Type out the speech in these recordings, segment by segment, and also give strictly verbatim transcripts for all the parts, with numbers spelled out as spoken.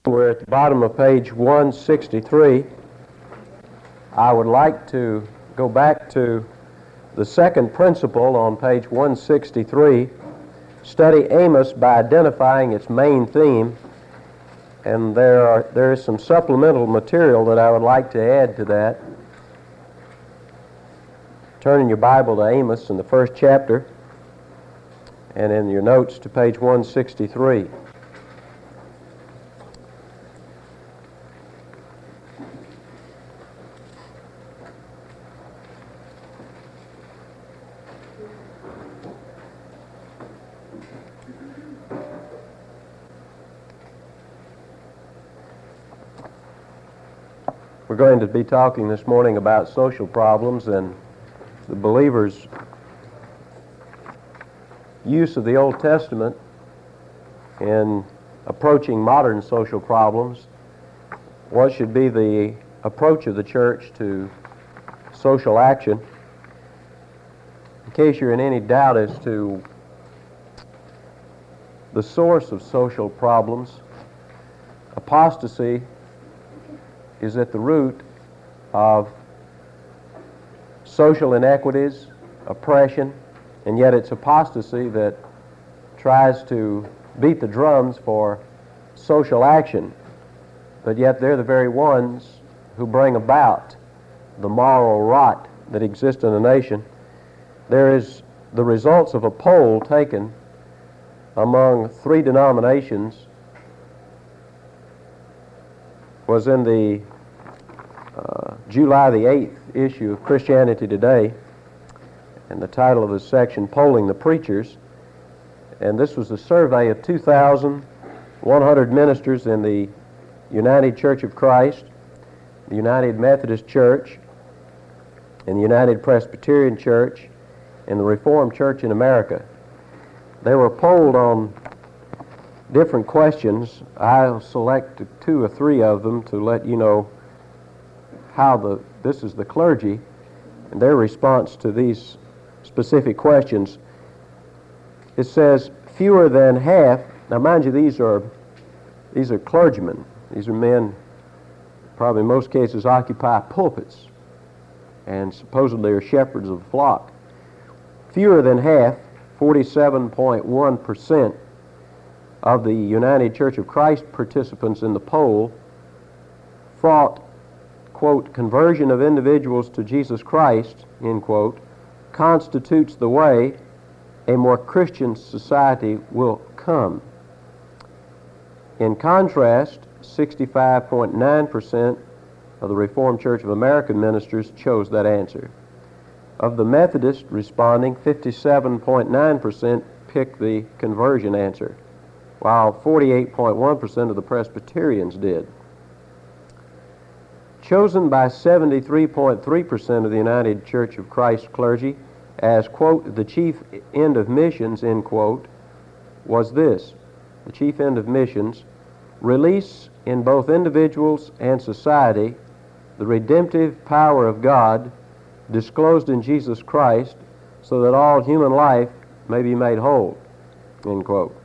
We're at the bottom of page one sixty-three. I would like to go back to the second principle on page one sixty-three. Study Amos by identifying its main theme, and there are there is some supplemental material that I would like to add to that. Turn in your Bible to Amos in the first chapter, and in your notes to page one sixty-three. We're going to be talking this morning about social problems and the believer's use of the Old Testament in approaching modern social problems. What should be the approach of the church to social action? In case you're in any doubt as to the source of social problems, apostasy is at the root of social inequities, oppression, and yet it's apostasy that tries to beat the drums for social action, but yet they're the very ones who bring about the moral rot that exists in a nation. There is the results of a poll taken among three denominations was in the uh, July the eighth issue of Christianity Today, and the title of the section, Polling the Preachers. And this was a survey of two thousand one hundred ministers in the United Church of Christ, the United Methodist Church, and the United Presbyterian Church, and the Reformed Church in America. They were polled on different questions. I'll select two or three of them to let you know how the this is the clergy and their response to these specific questions. It says fewer than half. Now, mind you, these are these are clergymen. These are men, probably in most cases, occupy pulpits and supposedly are shepherds of the flock. Fewer than half, forty-seven point one percent of the United Church of Christ participants in the poll thought, quote, conversion of individuals to Jesus Christ, end quote, constitutes the way a more Christian society will come. In contrast, sixty-five point nine percent of the Reformed Church of America ministers chose that answer. Of the Methodists responding, fifty-seven point nine percent picked the conversion answer, while forty-eight point one percent of the Presbyterians did. Chosen by seventy-three point three percent of the United Church of Christ clergy as, quote, the chief end of missions, end quote, was this: the chief end of missions, release in both individuals and society the redemptive power of God disclosed in Jesus Christ so that all human life may be made whole, end quote.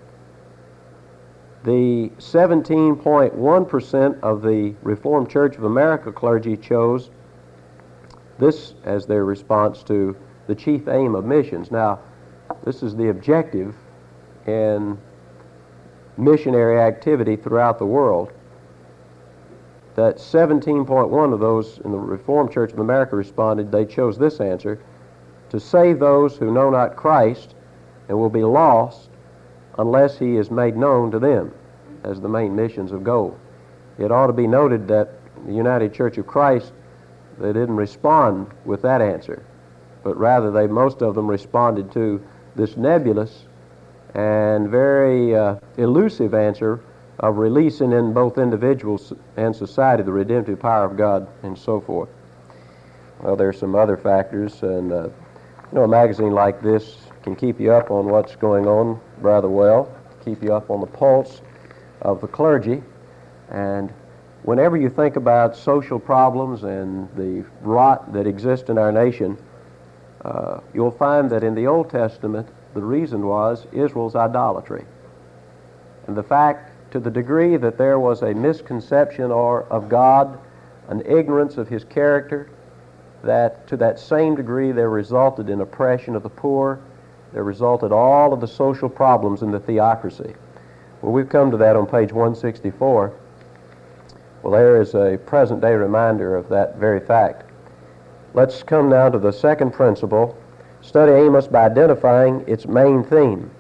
The seventeen point one percent of the Reformed Church of America clergy chose this as their response to the chief aim of missions. Now, this is the objective in missionary activity throughout the world. That seventeen point one of those in the Reformed Church of America responded, they chose this answer: to save those who know not Christ and will be lost unless he is made known to them, as the main missions of goal. It ought to be noted that the United Church of Christ, they didn't respond with that answer, but rather they most of them responded to this nebulous and very uh, elusive answer of releasing in both individuals and society the redemptive power of God and so forth. Well, there's some other factors, and uh, you know, a magazine like this can keep you up on what's going on rather well, keep you up on the pulse of the clergy. And whenever you think about social problems and the rot that exists in our nation, uh, you'll find that in the Old Testament the reason was Israel's idolatry. And the fact to the degree that there was a misconception or of God, an ignorance of his character, that to that same degree there resulted in oppression of the poor, there resulted all of the social problems in the theocracy. Well, we've come to that on page one sixty-four. Well, there is a present-day reminder of that very fact. Let's come now to the second principle. Study Amos by identifying its main theme.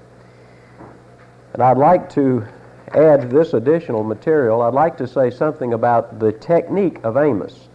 And I'd like to add this additional material. I'd like to say something about the technique of Amos.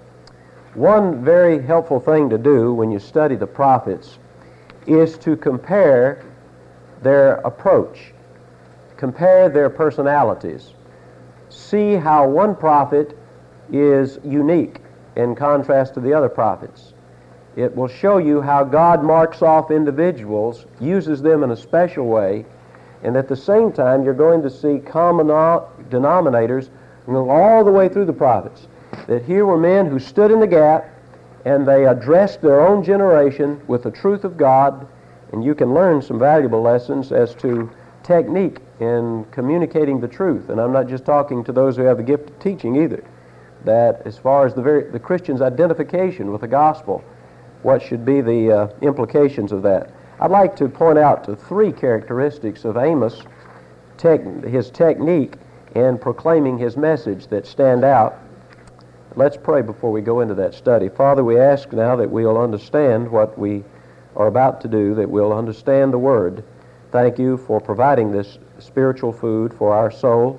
One very helpful thing to do when you study the prophets is to compare their approach, compare their personalities, see how one prophet is unique in contrast to the other prophets. It will show you how God marks off individuals, uses them in a special way, and at the same time you're going to see common denominators all the way through the prophets. That here were men who stood in the gap and they addressed their own generation with the truth of God, and you can learn some valuable lessons as to technique in communicating the truth. And I'm not just talking to those who have the gift of teaching either. That as far as the very the Christian's identification with the gospel, what should be the uh, implications of that? I'd like to point out to three characteristics of Amos, tech, his technique in proclaiming his message that stand out. Let's pray before we go into that study. Father, we ask now that we'll understand what we are about to do, that we'll understand the Word. Thank you for providing this spiritual food for our soul.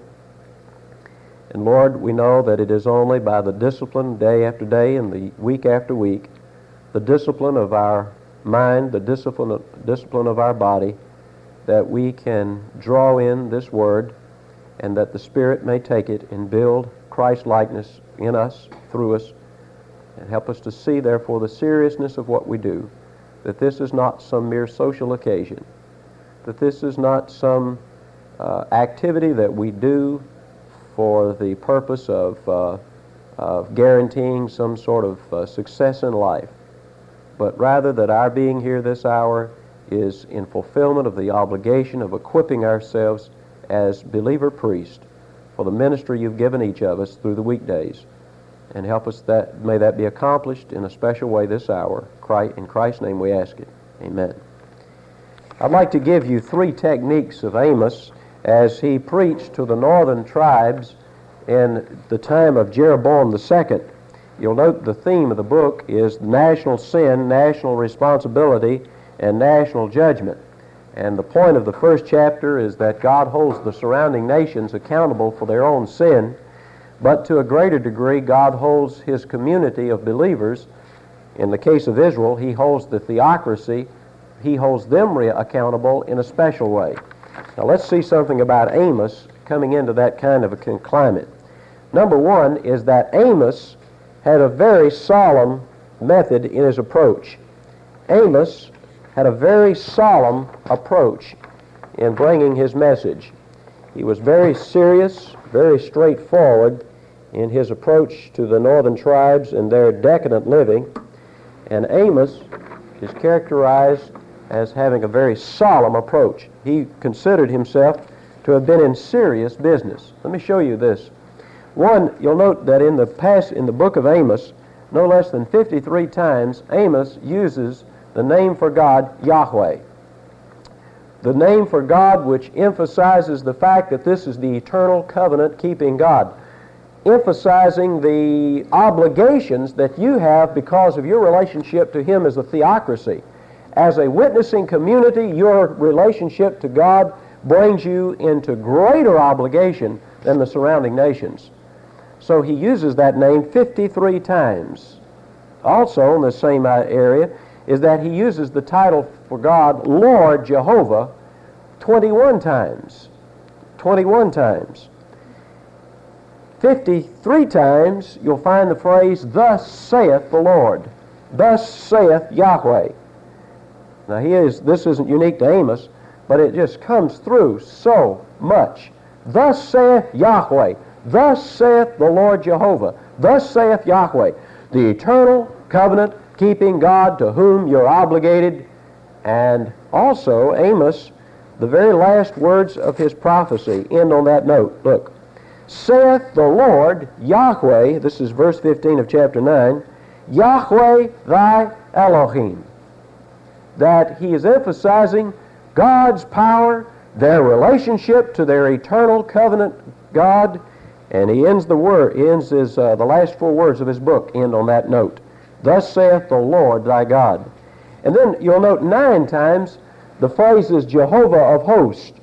And Lord, we know that it is only by the discipline day after day and the week after week, the discipline of our mind, the discipline of, discipline of our body, that we can draw in this Word and that the Spirit may take it and build Christ-likeness in us, through us, and help us to see, therefore, the seriousness of what we do, that this is not some mere social occasion, that this is not some uh, activity that we do for the purpose of, uh, of guaranteeing some sort of uh, success in life, but rather that our being here this hour is in fulfillment of the obligation of equipping ourselves as believer priests for the ministry you've given each of us through the weekdays. And help us that, may that be accomplished in a special way this hour. In Christ's name we ask it. Amen. I'd like to give you three techniques of Amos as he preached to the northern tribes in the time of Jeroboam the Second. You'll note the theme of the book is national sin, national responsibility, and national judgment. And the point of the first chapter is that God holds the surrounding nations accountable for their own sin, but to a greater degree God holds his community of believers. In the case of Israel, he holds the theocracy, he holds them re- accountable in a special way. Now let's see something about Amos coming into that kind of a climate. Number one is that Amos had a very solemn method in his approach. Amos had a very solemn approach in bringing his message. He was very serious, very straightforward in his approach to the northern tribes and their decadent living. And Amos is characterized as having a very solemn approach. He considered himself to have been in serious business. Let me show you this. One, you'll note that in the past, in the book of Amos, no less than fifty-three times, Amos uses the name for God, Yahweh. The name for God which emphasizes the fact that this is the eternal covenant-keeping God, emphasizing the obligations that you have because of your relationship to Him as a theocracy. As a witnessing community, your relationship to God brings you into greater obligation than the surrounding nations. So he uses that name fifty-three times. Also in the same area is that he uses the title for God, Lord Jehovah, twenty-one times. twenty-one times. fifty-three times you'll find the phrase, thus saith the Lord. Thus saith Yahweh. Now he is, this isn't unique to Amos, but it just comes through so much. Thus saith Yahweh. Thus saith the Lord Jehovah. Thus saith Yahweh, the eternal covenant-keeping God to whom you're obligated. And also Amos The very last words of his prophecy end on that note. Look, saith the Lord Yahweh, this is verse fifteen of chapter nine, Yahweh thy Elohim. That he is emphasizing God's power, their relationship to their eternal covenant God, and he ends the word, ends his uh, the last four words of his book end on that note. Thus saith the Lord thy God. And then you'll note nine times the phrase is Jehovah of hosts,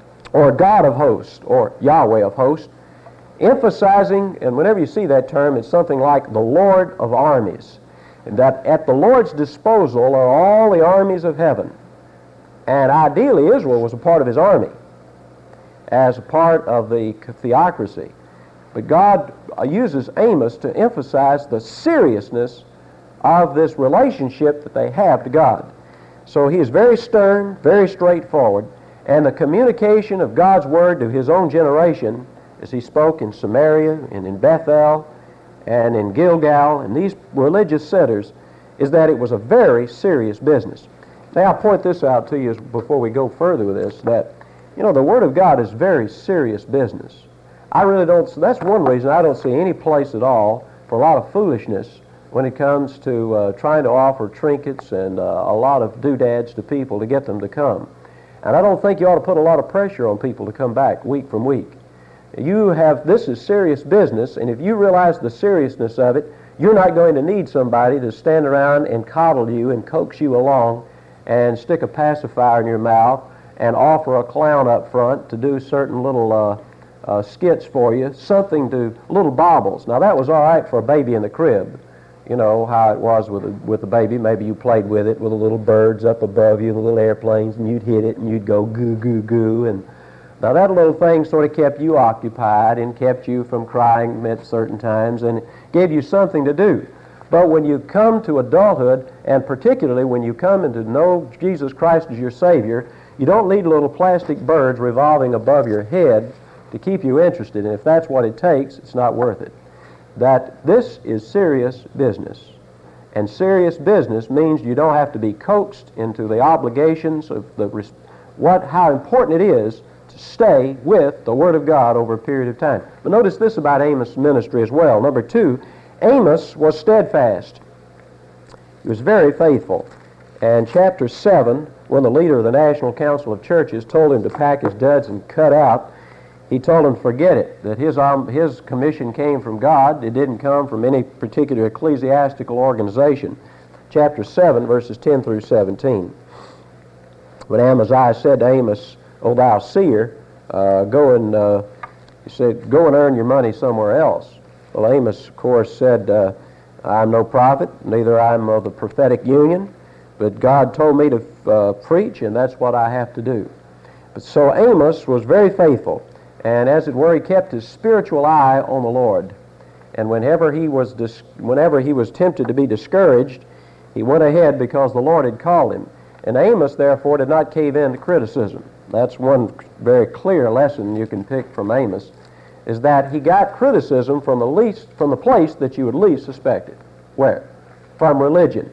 or God of hosts, or Yahweh of hosts, emphasizing, and whenever you see that term, it's something like the Lord of armies. And that at the Lord's disposal are all the armies of heaven. And ideally, Israel was a part of his army, as a part of the theocracy. But God uses Amos to emphasize the seriousness of this relationship that they have to God. So he is very stern, very straightforward, and the communication of God's word to his own generation, as he spoke in Samaria and in Bethel and in Gilgal and these religious centers, is that it was a very serious business. Now I'll point this out to you before we go further with this, that, you know, the Word of God is very serious business. I really don't, so that's one reason I don't see any place at all for a lot of foolishness when it comes to uh, trying to offer trinkets and uh, a lot of doodads to people to get them to come. And I don't think you ought to put a lot of pressure on people to come back week from week. You have, this is serious business, and if you realize the seriousness of it, you're not going to need somebody to stand around and coddle you and coax you along and stick a pacifier in your mouth and offer a clown up front to do certain little uh, uh, skits for you, something to, little baubles. Now that was all right for a baby in the crib. You know how it was with a, with the baby. Maybe you played with it with the little birds up above you, the little airplanes, and you'd hit it and you'd go goo, goo, goo. And now that little thing sort of kept you occupied and kept you from crying at certain times and gave you something to do. But when you come to adulthood, and particularly when you come into know Jesus Christ as your Savior, you don't need little plastic birds revolving above your head to keep you interested. And if that's what it takes, it's not worth it. That this is serious business. And serious business means you don't have to be coaxed into the obligations of the what how important it is to stay with the Word of God over a period of time. But notice this about Amos' ministry as well. Number two, Amos was steadfast. He was very faithful. And chapter seven, when the leader of the National Council of Churches told him to pack his duds and cut out, he told him forget it, that his, um, his commission came from God. It didn't come from any particular ecclesiastical organization. Chapter seven, verses ten through seventeen. When Amaziah said to Amos, O thou seer, uh, go and, uh, he said, go and earn your money somewhere else. Well, Amos, of course, said, uh, I'm no prophet, neither I'm of the prophetic union, but God told me to uh, preach, and that's what I have to do. But so Amos was very faithful. And as it were, he kept his spiritual eye on the Lord. And whenever he was dis- whenever he was tempted to be discouraged, he went ahead because the Lord had called him. And Amos, therefore, did not cave in to criticism. That's one very clear lesson you can pick from Amos, is that he got criticism from the least, from the place that you would least suspect it. Where? From religion.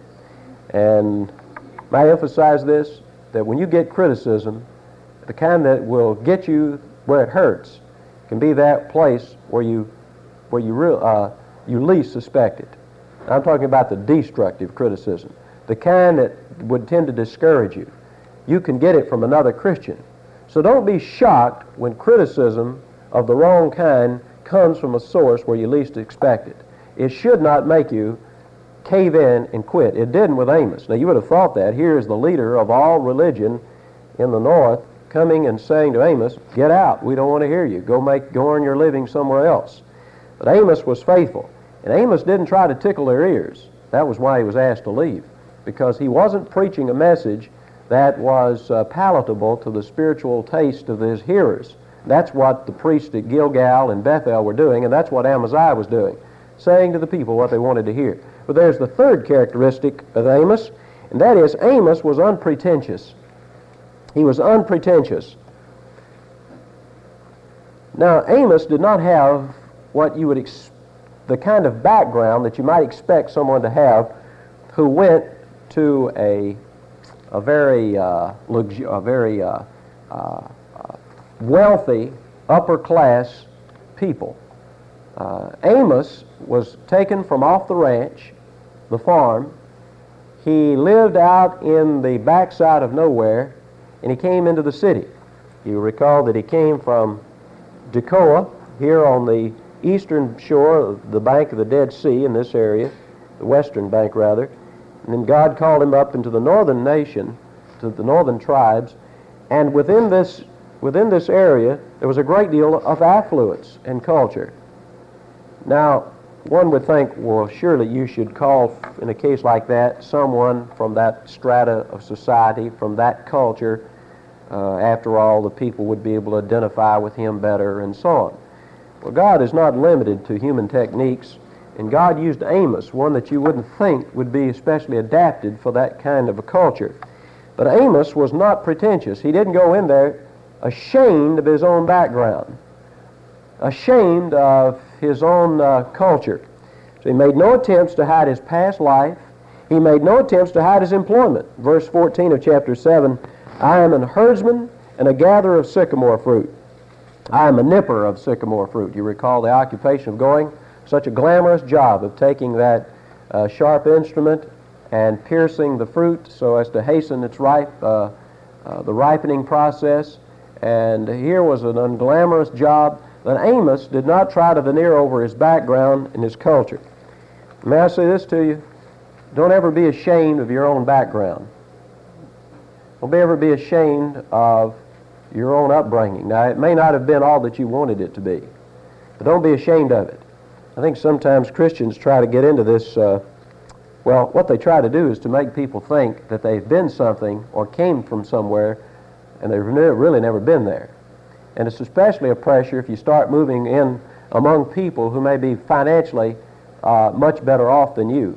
And may I emphasize this, that when you get criticism, the kind that will get you where it hurts can be that place where you where you real, uh, you least suspect it. I'm talking about the destructive criticism, the kind that would tend to discourage you. You can get it from another Christian. So don't be shocked when criticism of the wrong kind comes from a source where you least expect it. It should not make you cave in and quit. It didn't with Amos. Now you would have thought that. Here is the leader of all religion in the north coming and saying to Amos, get out, we don't want to hear you. Go make, go earn your living somewhere else. But Amos was faithful. And Amos didn't try to tickle their ears. That was why he was asked to leave. Because he wasn't preaching a message that was uh, palatable to the spiritual taste of his hearers. That's what the priests at Gilgal and Bethel were doing, and that's what Amaziah was doing, saying to the people what they wanted to hear. But there's the third characteristic of Amos, and that is Amos was unpretentious. He was unpretentious. Now, Amos did not have what you would ex- the kind of background that you might expect someone to have who went to a a very uh, luxu- a very uh, uh, uh, wealthy, upper-class people. Uh, Amos was taken from off the ranch, the farm. He lived out in the backside of nowhere, and he came into the city. You recall that he came from Tekoa, here on the eastern shore of the bank of the Dead Sea in this area, the western bank rather, and then God called him up into the northern nation, to the northern tribes, and within this, within this area there was a great deal of affluence and culture. Now, one would think, well, surely you should call, in a case like that, someone from that strata of society, from that culture. Uh, after all, the people would be able to identify with him better and so on. Well, God is not limited to human techniques, and God used Amos, one that you wouldn't think would be especially adapted for that kind of a culture. But Amos was not pretentious. He didn't go in there ashamed of his own background, ashamed of his own uh, culture. So he made no attempts to hide his past life. He made no attempts to hide his employment. Verse fourteen of chapter seven, I am an herdsman and a gatherer of sycamore fruit. I am a nipper of sycamore fruit. You recall the occupation of going, such a glamorous job of taking that uh, sharp instrument and piercing the fruit so as to hasten its ripe, uh, uh, the ripening process. And here was an unglamorous job. But Amos did not try to veneer over his background and his culture. May I say this to you? Don't ever be ashamed of your own background. Don't ever be ashamed of your own upbringing. Now, it may not have been all that you wanted it to be, but don't be ashamed of it. I think sometimes Christians try to get into this, uh, well, what they try to do is to make people think that they've been something or came from somewhere, and they've really never been there. And it's especially a pressure if you start moving in among people who may be financially uh, much better off than you.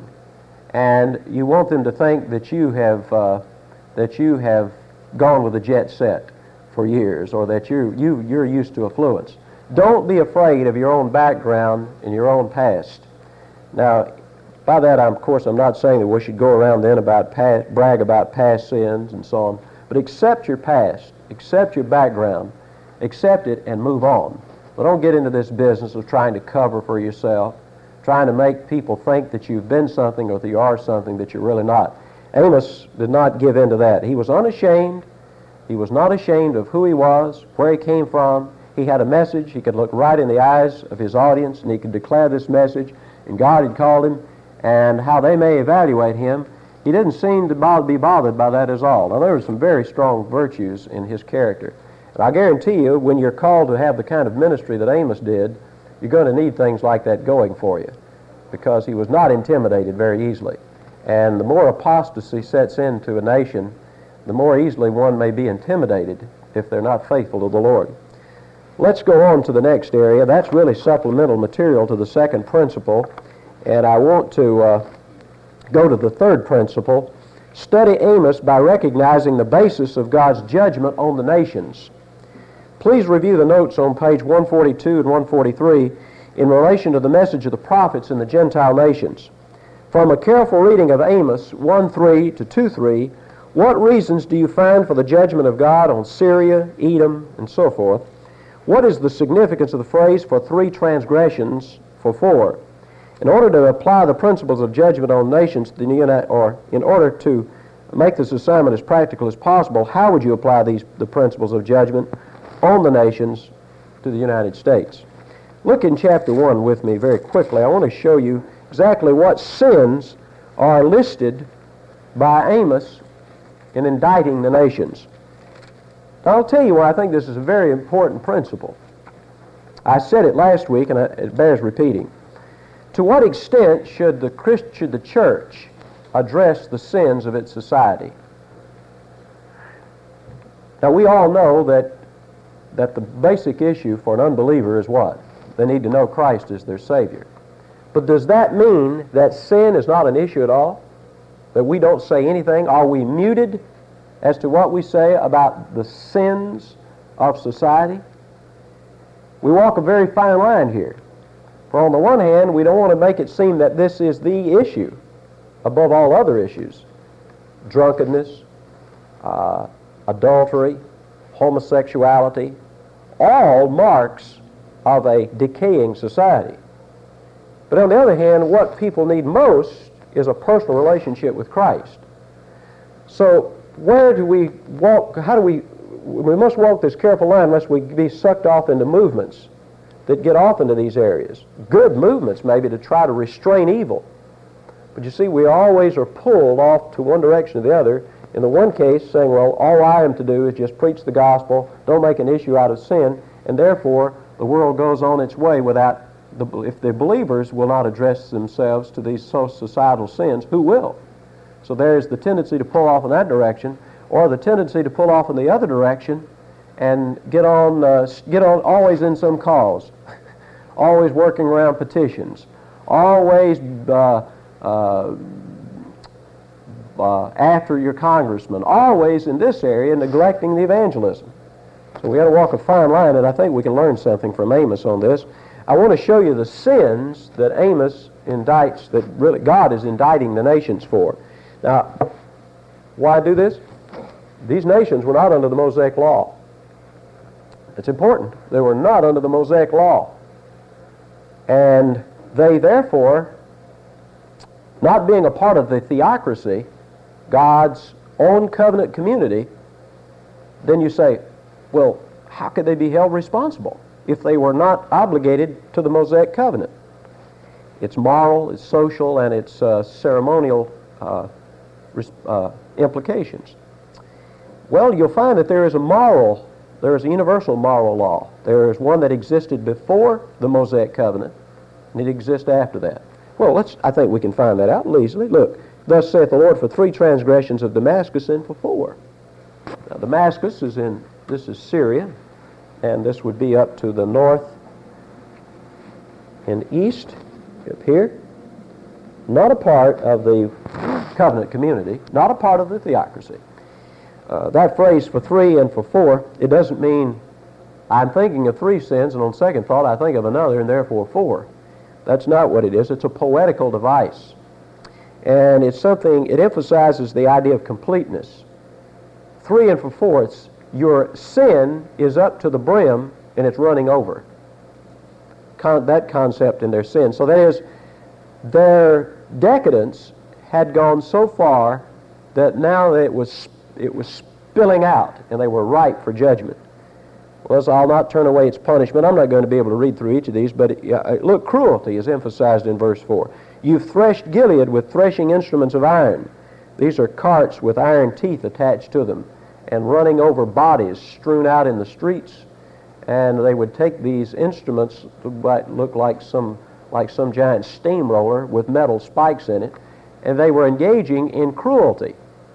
And you want them to think that you have uh, that you have gone with the jet set for years, or that you're, you, you're used to affluence. Don't be afraid of your own background and your own past. Now, by that, I'm, of course, I'm not saying that we should go around then about past, brag about past sins and so on, but accept your past, accept your background, accept it and move on. But don't get into this business of trying to cover for yourself, trying to make people think that you've been something or that you are something that you're really not. Amos did not give in to that. He was unashamed. He was not ashamed of who he was, where he came from. He had a message. He could look right in the eyes of his audience, and he could declare this message, and God had called him, and how they may evaluate him, he didn't seem to be bothered by that at all. Now, there were some very strong virtues in his character. And I guarantee you, when you're called to have the kind of ministry that Amos did, you're going to need things like that going for you, because he was not intimidated very easily. And the more apostasy sets into a nation, the more easily one may be intimidated if they're not faithful to the Lord. Let's go on to the next area. That's really supplemental material to the second principle, and I want to uh, go to the third principle. Study Amos by recognizing the basis of God's judgment on the nations. Please review the notes on page one forty-two and one forty-three in relation to the message of the prophets in the Gentile nations. From a careful reading of Amos one three to two three, what reasons do you find for the judgment of God on Syria, Edom, and so forth? What is the significance of the phrase for three transgressions for four? In order to apply the principles of judgment on nations, or in order to make this assignment as practical as possible, how would you apply these the principles of judgment on the nations to the United States? Look in chapter one with me very quickly. I want to show you exactly what sins are listed by Amos in indicting the nations. I'll tell you why I think this is a very important principle. I said it last week, and it bears repeating. To what extent should the Christ, should the church address the sins of its society? Now, we all know that that the basic issue for an unbeliever is what? They need to know Christ as their Savior. But does that mean that sin is not an issue at all? That we don't say anything? Are we muted as to what we say about the sins of society? We walk a very fine line here. For on the one hand, we don't want to make it seem that this is the issue above all other issues. Drunkenness, uh, adultery, homosexuality, all marks of a decaying society. But on the other hand, what people need most is a personal relationship with Christ. So where do we walk, how do we, we must walk this careful line lest we be sucked off into movements that get off into these areas. Good movements maybe to try to restrain evil. But you see, we always are pulled off to one direction or the other. In the one case, saying, well, all I am to do is just preach the gospel, don't make an issue out of sin, and therefore the world goes on its way without, the, if the believers will not address themselves to these societal sins, who will? So there's the tendency to pull off in that direction, or the tendency to pull off in the other direction and get on, uh, get on always in some cause, always working around petitions, always uh, uh, uh, after your congressman, always in this area neglecting the evangelism. So we got to walk a fine line, and I think we can learn something from Amos on this. I want to show you the sins that Amos indicts, that really God is indicting the nations for. Now, why do this? These nations were not under the Mosaic law. It's important. They were not under the Mosaic law. And they therefore, not being a part of the theocracy, God's own covenant community, then you say, well, how could they be held responsible if they were not obligated to the Mosaic covenant? It's moral, it's social, and it's uh, ceremonial uh, uh, implications. Well, you'll find that there is a moral, there is a universal moral law. There is one that existed before the Mosaic covenant, and it exists after that. Well, let's, I think we can find that out easily. Look, thus saith the Lord, for three transgressions of Damascus and for four. Now, Damascus is in, this is Syria, and this would be up to the north and east, up here. Not a part of the covenant community, not a part of the theocracy. Uh, that phrase for three and for four, it doesn't mean I'm thinking of three sins and on second thought I think of another and therefore four. That's not what it is. It's a poetical device. And it's something, it emphasizes the idea of completeness. Three and for four, it's your sin is up to the brim and it's running over. Con- that concept in their sin. So that is, their decadence had gone so far that now it was it was spilling out and they were ripe for judgment. Well, so I'll not turn away its punishment. I'm not going to be able to read through each of these, but uh, look, cruelty is emphasized in verse four. You've threshed Gilead with threshing instruments of iron. These are carts with iron teeth attached to them and running over bodies strewn out in the streets. And they would take these instruments that look like some like some giant steamroller with metal spikes in it, and they were engaging in cruelty.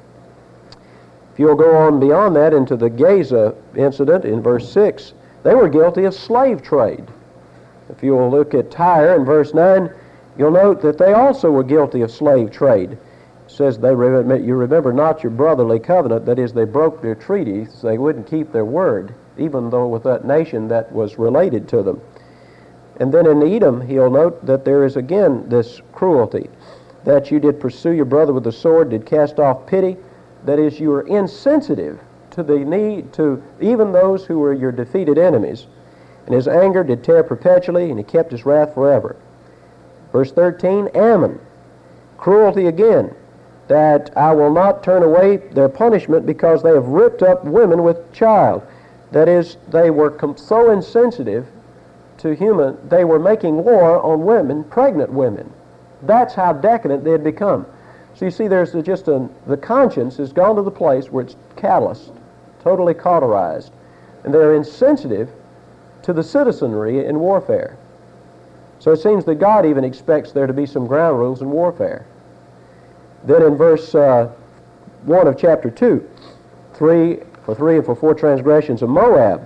If you'll go on beyond that into the Gaza incident in verse six, they were guilty of slave trade. If you'll look at Tyre in verse nine, you'll note that they also were guilty of slave trade. It says, they remember, you remember not your brotherly covenant, that is, they broke their treaties, they wouldn't keep their word, even though with that nation that was related to them. And then in Edom, he'll note that there is again this cruelty, that you did pursue your brother with the sword, did cast off pity. That is, you were insensitive to the need, to even those who were your defeated enemies. And his anger did tear perpetually, and he kept his wrath forever. Verse thirteen, Ammon, cruelty again, that I will not turn away their punishment because they have ripped up women with child. That is, they were com- so insensitive to human, they were making war on women, pregnant women. That's how decadent they had become. So you see, there's just a, the conscience has gone to the place where it's calloused, totally cauterized, and they're insensitive to the citizenry in warfare. So it seems that God even expects there to be some ground rules in warfare. Then in verse uh, one of chapter two, three for three and for four transgressions of Moab,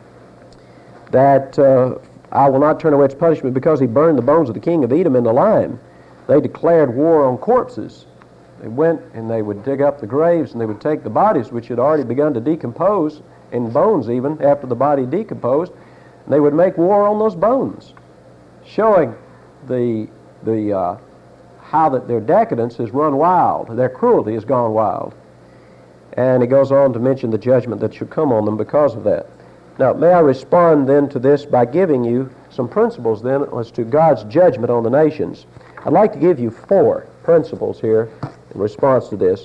that uh, I will not turn away its punishment because he burned the bones of the king of Edom in the lime. They declared war on corpses. They went and they would dig up the graves and they would take the bodies which had already begun to decompose, in bones even, after the body decomposed, and they would make war on those bones, showing the, the, uh, how that their decadence has run wild, their cruelty has gone wild. And he goes on to mention the judgment that should come on them because of that. Now, may I respond then to this by giving you some principles then as to God's judgment on the nations. I'd like to give you four principles here in response to this.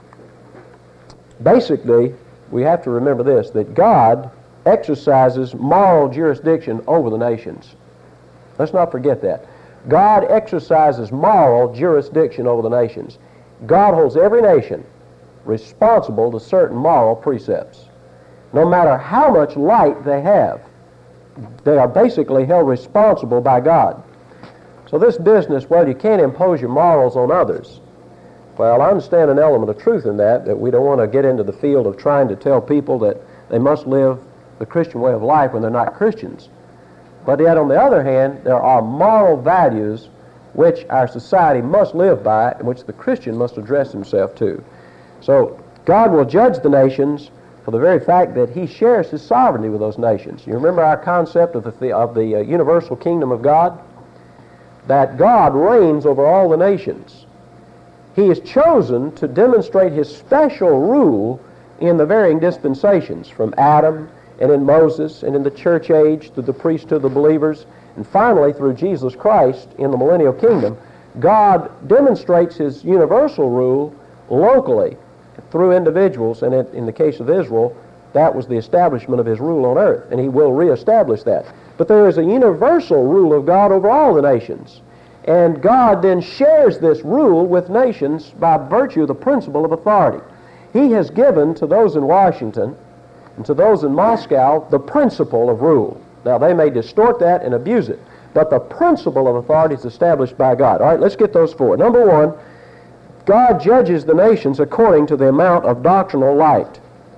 Basically, we have to remember this, that God exercises moral jurisdiction over the nations. Let's not forget that. God exercises moral jurisdiction over the nations. God holds every nation responsible to certain moral precepts. No matter how much light they have, they are basically held responsible by God. So this business, well, you can't impose your morals on others. Well, I understand an element of truth in that, that we don't want to get into the field of trying to tell people that they must live the Christian way of life when they're not Christians. But yet, on the other hand, there are moral values which our society must live by and which the Christian must address himself to. So God will judge the nations for the very fact that he shares his sovereignty with those nations. You remember our concept of the, of the uh, universal kingdom of God? That God reigns over all the nations. He is chosen to demonstrate his special rule in the varying dispensations, from Adam and in Moses and in the church age through the priesthood of the believers, and finally through Jesus Christ in the millennial kingdom. God demonstrates his universal rule locally through individuals, and in the case of Israel, that was the establishment of his rule on earth, and he will reestablish that. But there is a universal rule of God over all the nations, and God then shares this rule with nations by virtue of the principle of authority. He has given to those in Washington and to those in Moscow the principle of rule. Now, they may distort that and abuse it, but the principle of authority is established by God. All right, let's get those four. Number one, God judges the nations according to the amount of doctrinal light.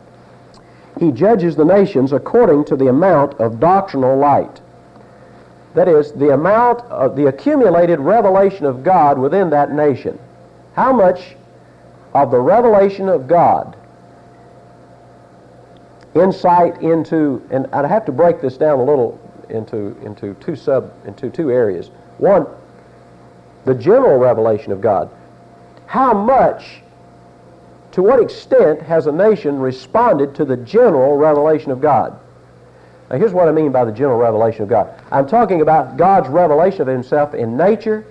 He judges the nations according to the amount of doctrinal light. That is, the amount of the accumulated revelation of God within that nation. How much of the revelation of God, insight into, and I have to break this down a little into, into two sub, into two areas. One, the general revelation of God. How much, to what extent has a nation responded to the general revelation of God? Now, here's what I mean by the general revelation of God. I'm talking about God's revelation of himself in nature,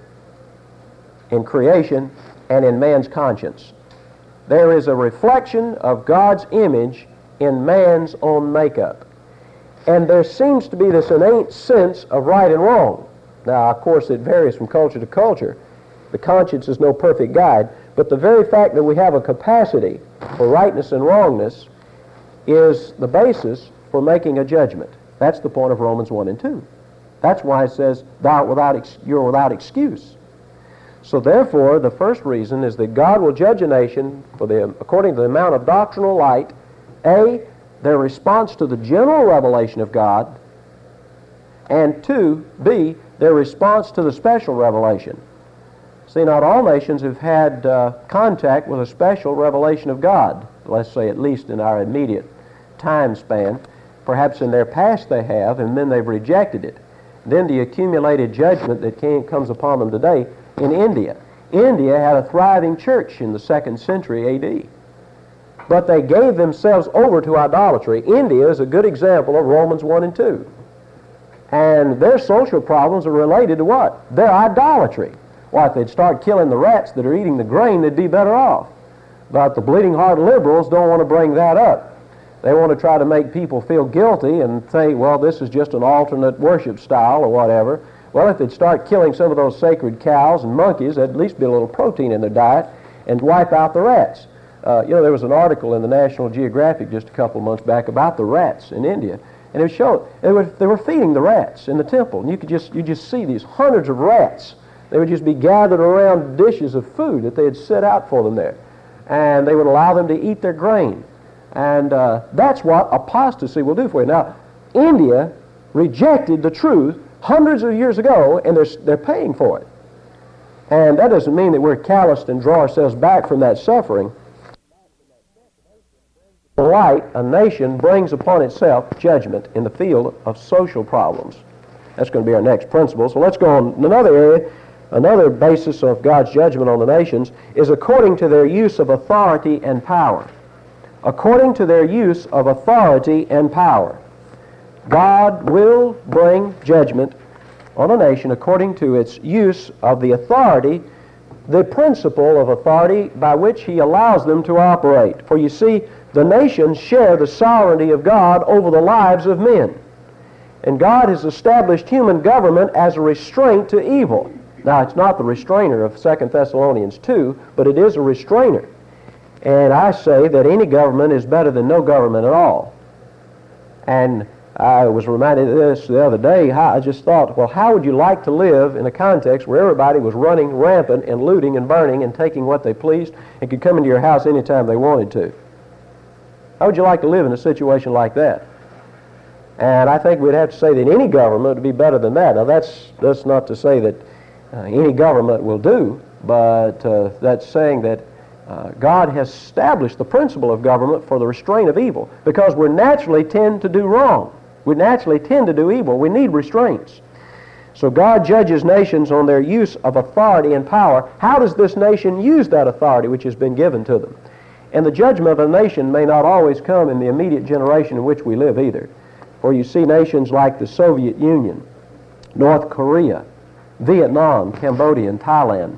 in creation, and in man's conscience. There is a reflection of God's image in man's own makeup. And there seems to be this innate sense of right and wrong. Now, of course, it varies from culture to culture. The conscience is no perfect guide, but the very fact that we have a capacity for rightness and wrongness is the basis for making a judgment. That's the point of Romans one and two. That's why it says, Thou art without ex- you're without excuse. So therefore, the first reason is that God will judge a nation for the, according to the amount of doctrinal light, A, their response to the general revelation of God, and two, B, their response to the special revelation. See, not all nations have had uh, contact with a special revelation of God, let's say at least in our immediate time span. Perhaps in their past they have, and then they've rejected it. Then the accumulated judgment that came, comes upon them today in India. India had a thriving church in the second century A D, but they gave themselves over to idolatry. India is a good example of Romans one and two. And their social problems are related to what? Their idolatry. Why, if they'd start killing the rats that are eating the grain, they'd be better off. But the bleeding heart liberals don't want to bring that up. They want to try to make people feel guilty and say, well, this is just an alternate worship style or whatever. Well, if they'd start killing some of those sacred cows and monkeys, there'd at least be a little protein in their diet and wipe out the rats. Uh, you know, there was an article in the National Geographic just a couple of months back about the rats in India. And it showed they were, they were feeding the rats in the temple. And you could just, you just see these hundreds of rats. They would just be gathered around dishes of food that they had set out for them there. And they would allow them to eat their grain. And uh, that's what apostasy will do for you. Now, India rejected the truth hundreds of years ago, and they're, they're paying for it. And that doesn't mean that we're calloused and draw ourselves back from that suffering. Light, a nation brings upon itself judgment in the field of social problems. That's going to be our next principle. So let's go on. Another area, another basis of God's judgment on the nations is according to their use of authority and power. according to their use of authority and power. God will bring judgment on a nation according to its use of the authority, the principle of authority by which He allows them to operate. For you see, the nations share the sovereignty of God over the lives of men. And God has established human government as a restraint to evil. Now, it's not the restrainer of Second Thessalonians two, but it is a restrainer. And I say that any government is better than no government at all. And I was reminded of this the other day. How I just thought, well, how would you like to live in a context where everybody was running rampant and looting and burning and taking what they pleased and could come into your house anytime they wanted to? How would you like to live in a situation like that? And I think we'd have to say that any government would be better than that. Now, that's, that's not to say that uh, any government will do, but uh, that's saying that uh, God has established the principle of government for the restraint of evil, because we naturally tend to do wrong. We naturally tend to do evil. We need restraints. So God judges nations on their use of authority and power. How does this nation use that authority which has been given to them? And the judgment of a nation may not always come in the immediate generation in which we live either. For you see nations like the Soviet Union, North Korea, Vietnam, Cambodia, and Thailand.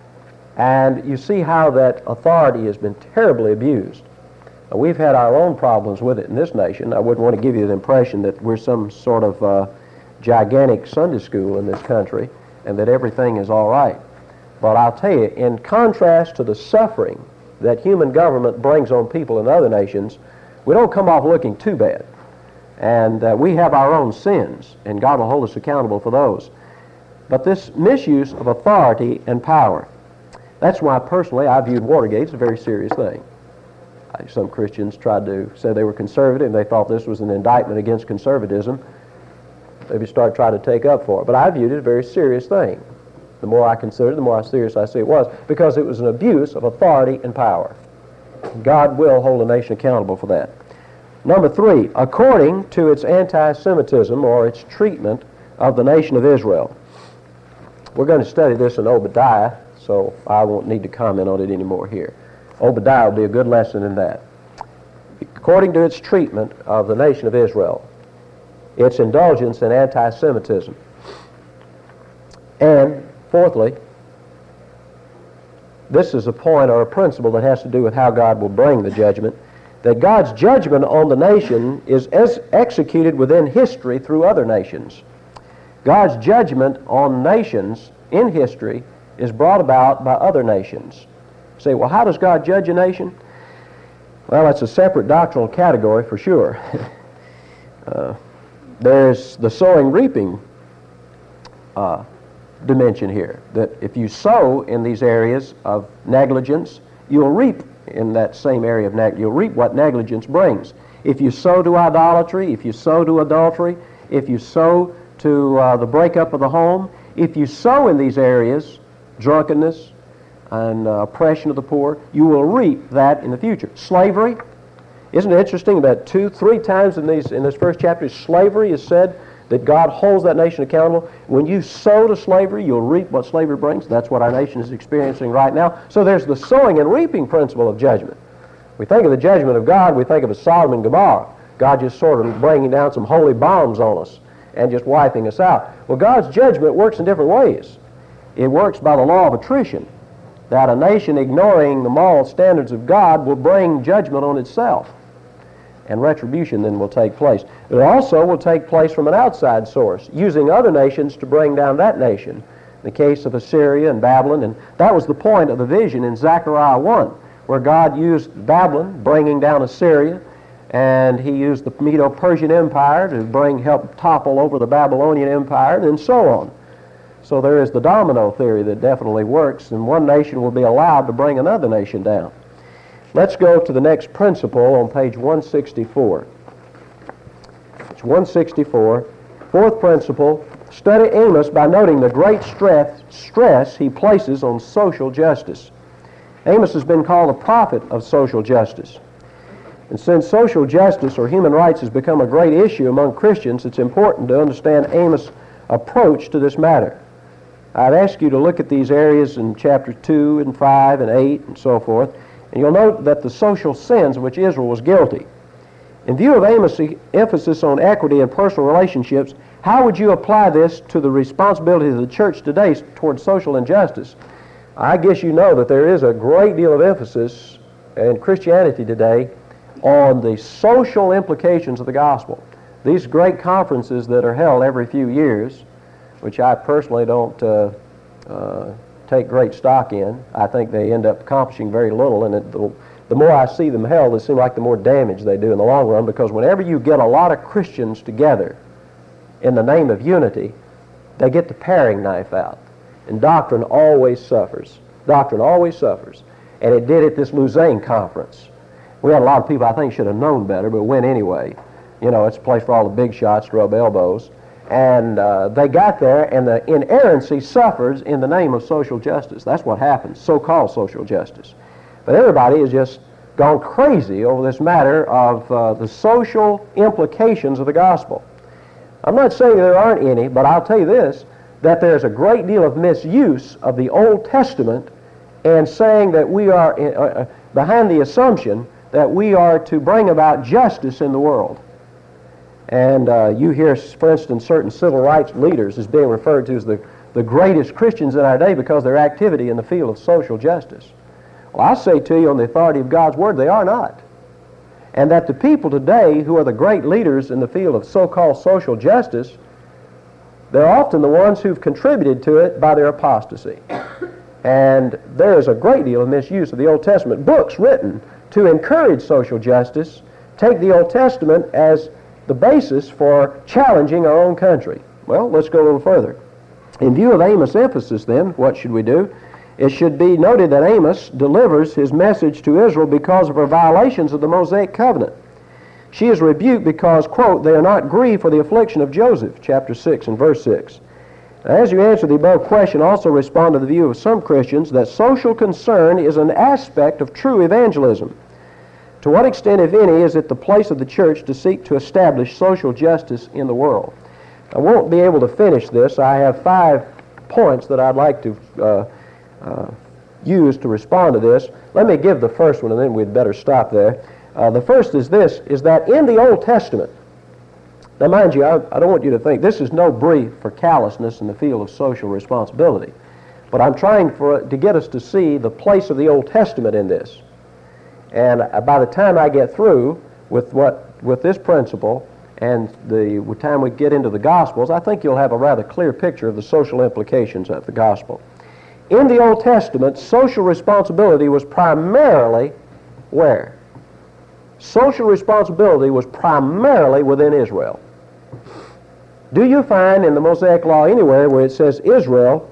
And you see how that authority has been terribly abused. Now, we've had our own problems with it in this nation. I wouldn't want to give you the impression that we're some sort of uh, gigantic Sunday school in this country and that everything is all right. But I'll tell you, in contrast to the suffering that human government brings on people in other nations, we don't come off looking too bad. And uh, we have our own sins, and God will hold us accountable for those. But this misuse of authority and power, that's why personally I viewed Watergate as a very serious thing. Some Christians tried to say they were conservative, and they thought this was an indictment against conservatism. Maybe start trying to take up for it. But I viewed it as a very serious thing. The more I considered it, the more serious I see it was, because it was an abuse of authority and power. God will hold a nation accountable for that. Number three, according to its anti-Semitism or its treatment of the nation of Israel. We're going to study this in Obadiah, so I won't need to comment on it anymore here. Obadiah will be a good lesson in that. According to its treatment of the nation of Israel, its indulgence in anti-Semitism. And fourthly, this is a point or a principle that has to do with how God will bring the judgment, that God's judgment on the nation is as executed within history through other nations. God's judgment on nations in history is brought about by other nations. You say, well, how does God judge a nation? Well, that's a separate doctrinal category for sure. uh, there's the sowing-reaping uh, dimension here, that if you sow in these areas of negligence, you'll reap in that same area of negligence. You'll reap what negligence brings. If you sow to idolatry, if you sow to adultery, if you sow to uh, the breakup of the home, if you sow in these areas, drunkenness and uh, oppression of the poor, you will reap that in the future. Slavery, isn't it interesting that two, three times in these in this first chapter, slavery is said that God holds that nation accountable. When you sow to slavery, you'll reap what slavery brings. That's what our nation is experiencing right now. So there's the sowing and reaping principle of judgment. We think of the judgment of God, we think of a Sodom and Gomorrah. God just sort of bringing down some holy bombs on us and just wiping us out. Well, God's judgment works in different ways. It works by the law of attrition, that a nation ignoring the moral standards of God will bring judgment on itself. And retribution then will take place. It also will take place from an outside source, using other nations to bring down that nation. In the case of Assyria and Babylon, and that was the point of the vision in Zechariah one, where God used Babylon, bringing down Assyria, and he used the Medo-Persian Empire to bring help topple over the Babylonian Empire, and so on. So there is the domino theory that definitely works, and one nation will be allowed to bring another nation down. Let's go to the next principle on page one sixty-four. It's one sixty-four. Fourth principle, study Amos by noting the great stress, stress he places on social justice. Amos has been called the prophet of social justice. And since social justice or human rights has become a great issue among Christians, it's important to understand Amos' approach to this matter. I'd ask you to look at these areas in chapter two and five and eight and so forth, And you'll note that the social sins of which Israel was guilty. In view of Amos' emphasis on equity and personal relationships, how would you apply this to the responsibility of the church today toward social injustice? I guess you know that there is a great deal of emphasis in Christianity today on the social implications of the gospel. These great conferences that are held every few years, which I personally don't uh, uh, take great stock in, I think they end up accomplishing very little, and it, the, the more I see them held, it seems like the more damage they do in the long run, because whenever you get a lot of Christians together in the name of unity, they get the paring knife out, and doctrine always suffers. Doctrine always suffers, and it did at this Lausanne conference. We had a lot of people I think should have known better, but went anyway. You know, it's a place for all the big shots to rub elbows. And uh, they got there, and the inerrancy suffers in the name of social justice. That's what happens, so-called social justice. But everybody has just gone crazy over this matter of uh, the social implications of the gospel. I'm not saying there aren't any, but I'll tell you this, that there's a great deal of misuse of the Old Testament and saying that we are uh, uh, behind the assumption that we are to bring about justice in the world. And uh, you hear, for instance, certain civil rights leaders as being referred to as the, the greatest Christians in our day because of their activity in the field of social justice. Well, I say to you on the authority of God's Word, they are not. And that the people today who are the great leaders in the field of so-called social justice, they're often the ones who've contributed to it by their apostasy. And there is a great deal of misuse of the Old Testament. Books written to encourage social justice take the Old Testament as the basis for challenging our own country. Well, let's go a little further. In view of Amos' emphasis, then, what should we do? It should be noted that Amos delivers his message to Israel because of her violations of the Mosaic covenant. She is rebuked because, quote, they are not grieved for the affliction of Joseph, chapter six and verse six. Now, as you answer the above question, also respond to the view of some Christians that social concern is an aspect of true evangelism. To what extent, if any, is it the place of the church to seek to establish social justice in the world? I won't be able to finish this. I have five points that I'd like to uh, uh, use to respond to this. Let me give the first one, and then we'd better stop there. Uh, the first is this, is that in the Old Testament, now mind you, I, I don't want you to think this is no brief for callousness in the field of social responsibility, but I'm trying for, to get us to see the place of the Old Testament in this. And by the time I get through with what with this principle and the time we get into the Gospels, I think you'll have a rather clear picture of the social implications of the gospel. In the Old Testament, social responsibility was primarily where? Social responsibility was primarily within Israel. Do you find in the Mosaic Law anywhere where it says Israel,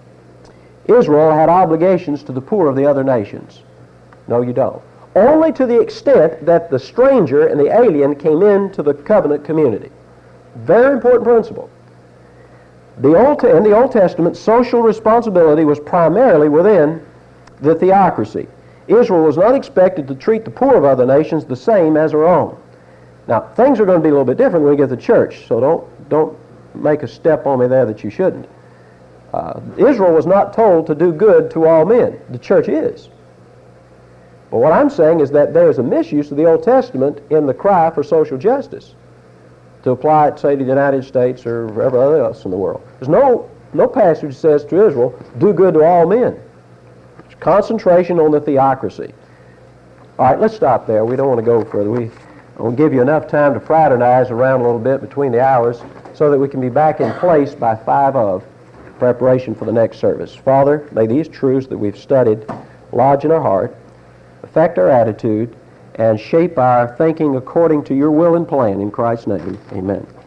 Israel had obligations to the poor of the other nations? No, you don't. Only to the extent that the stranger and the alien came into the covenant community. Very important principle. The Old, in the Old Testament, social responsibility was primarily within the theocracy. Israel was not expected to treat the poor of other nations the same as her own. Now, things are going to be a little bit different when we get to church, so don't, don't make a step on me there that you shouldn't. Uh, Israel was not told to do good to all men. The church is. But what I'm saying is that there is a misuse of the Old Testament in the cry for social justice to apply it, say, to the United States or wherever else in the world. There's no, no passage that says to Israel, do good to all men. It's concentration on the theocracy. All right, let's stop there. We don't want to go further. We will give you enough time to fraternize around a little bit between the hours so that we can be back in place by five of preparation for the next service. Father, may these truths that we've studied lodge in our heart, affect our attitude, and shape our thinking according to your will and plan. In Christ's name, amen.